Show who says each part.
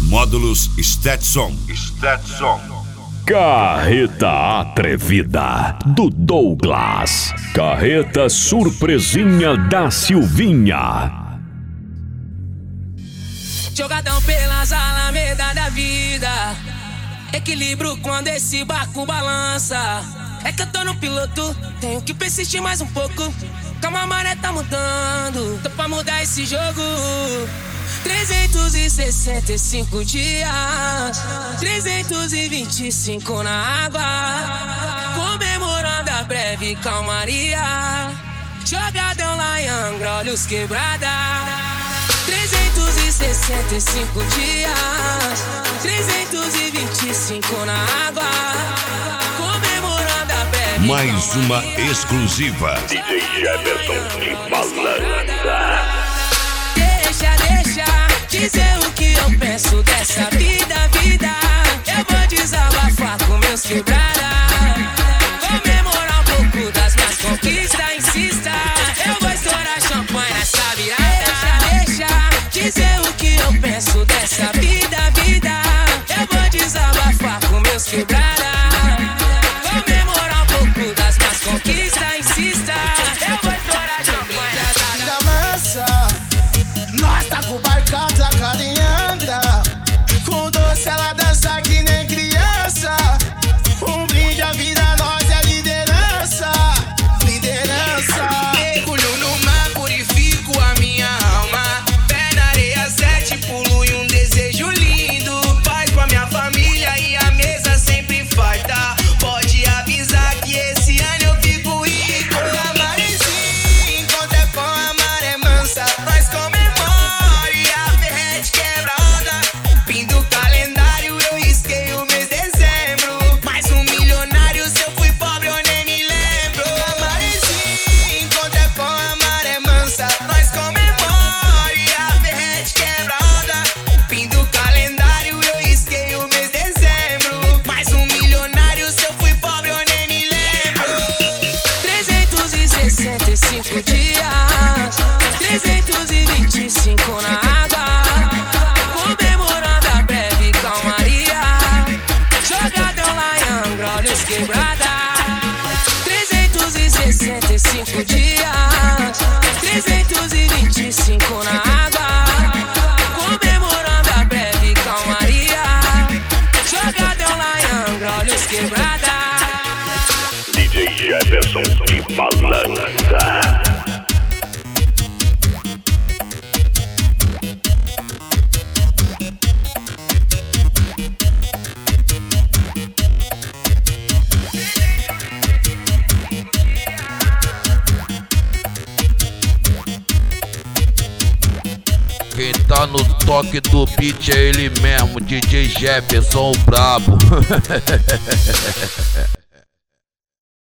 Speaker 1: Módulos Stetson.
Speaker 2: Carreta Atrevida do Douglas. Carreta Surpresinha da Silvinha.
Speaker 3: Jogadão pelas alamedas da vida. Equilíbrio quando esse barco balança. É que eu tô no piloto, tenho que persistir mais um pouco. Calma, a maré tá mudando, tô pra mudar esse jogo. 365 dias, 325 na água, comemorando a breve calmaria. Jogadão lá em Angra, olhos quebrada. 365 dias, 325 na água, comemorando a breve
Speaker 1: Mais uma exclusiva.
Speaker 2: DJ Jefferson de Balança.
Speaker 3: Deixa dizer o que eu penso dessa vida. Eu vou desabafar com meus quebrada. Comemorar um pouco das minhas conquistas. Insista, eu vou estourar champanhe nessa virada. Deixa dizer o que eu penso dessa vida. Eu vou desabafar com meus quebrada. Comemorar um pouco das minhas conquistas. Insista, eu vou estourar champanhe nessa virada.
Speaker 4: Nós tá com o barco atracado em Angra. Com doce ela dança que nem criança. Um brinde à vida, nós é liderança. Mergulho no mar, purifico a minha alma. Pé na areia, 7 pulo e um desejo lindo. Paz pra minha família e a mesa sempre farta. Pode avisar que esse ano eu fico rico. A marezinha encontra com a maré mansa. Nós comemora e a ferrete quebra onda. Fim do calendário, eu risquei o mês de dezembro. Mais um milionário, se eu fui pobre eu nem me lembro. A marezinha encontra com a maré mansa. Nós comemora e a ferrete quebra onda. Fim do calendário, eu risquei o mês de dezembro. Mais um milionário, se eu fui pobre eu nem me lembro.
Speaker 3: 365 dias, 325 na água, comemorando a breve calmaria. Jogadão lá em Angra, olhos quebrada. 365 dias, 325 na água, comemorando a breve calmaria. Jogadão lá em Angra, olhos quebrada.
Speaker 2: DJ Jefferson de Balança.
Speaker 5: Quem tá no toque do beat é ele mesmo, DJ Jefferson o brabo.